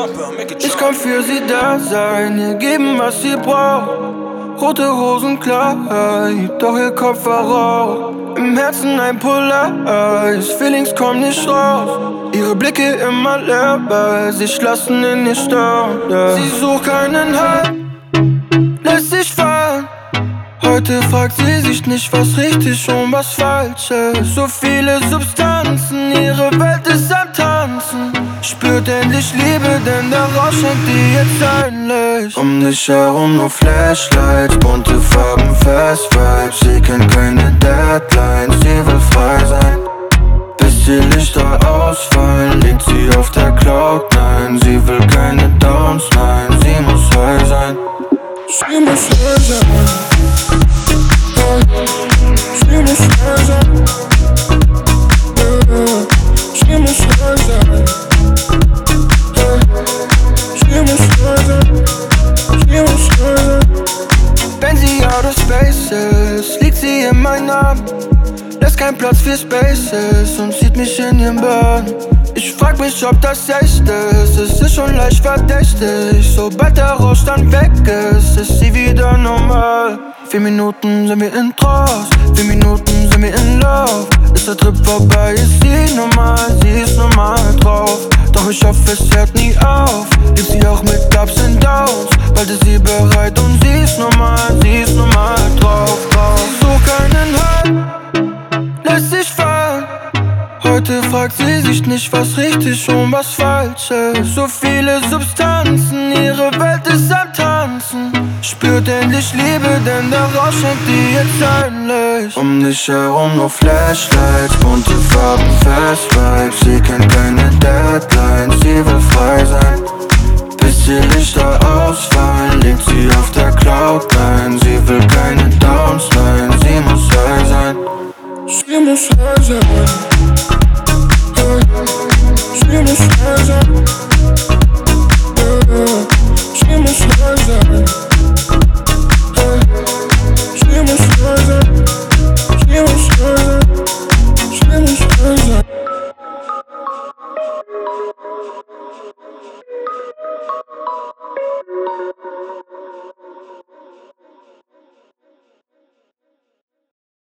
Ich kann für sie da sein, ihr geben, was sie braucht. Rote Rosenkleid, doch ihr Kopf war rau. Im Herzen ein Polaris, Feelings kommen nicht raus. Ihre Blicke immer leer, weil sich lassen in ihr Staunen. Sie sucht keinen Halt, lässt sich fallen. Heute fragt sie sich nicht, was richtig und was falsch ist. So viele Substanzen, ihre Welt ist am Tanzen. Spürt endlich Liebe, denn der Rausch schenkt ihr jetzt ein Licht. Um dich herum nur Flashlights, bunte Farben, Fast Vibes. Sie kennt keine Deadlines, sie will frei sein. Bis die Lichter ausfallen, liegt sie auf der Cloud 9. Sie will keine Downs, nein, sie muss high sein. Sie muss high sein. She muss high sein. She muss high sein. She muss high sein. She muss high sein. Wenn sie out of space ist, liegt sie in meinen Armen. Lässt kein Platz für Spaces und zieht mich in ihren Bann. Ich frag mich, ob das echt ist, es ist schon leicht verdächtig. Sobald der Rausch dann weg ist sie wieder normal. 4 Minuten sind wir in Trance, 4 Minuten sind wir in Love. Ist der Trip vorbei, ist sie normal, sie ist normal drauf. Doch ich hoffe, es hört nie auf. Gibt sie auch mit Ups und Downs, bald ist sie bereit und sie ist normal drauf. Sie sucht keinen Halt, lässt sich fallen. Heute fragt sie sich nicht, was richtig und was falsch ist. So viele Substanzen, ihre Welt ist am Tanzen. Spürt endlich Liebe, denn der Rausch schenkt ihr jetzt ein Licht. Um dich herum nur Flashlights, bunte Farben, Fast Vibes. Sie kennt keine Deadlines, sie will frei sein. Bis die Lichter ausfallen, liegt sie auf der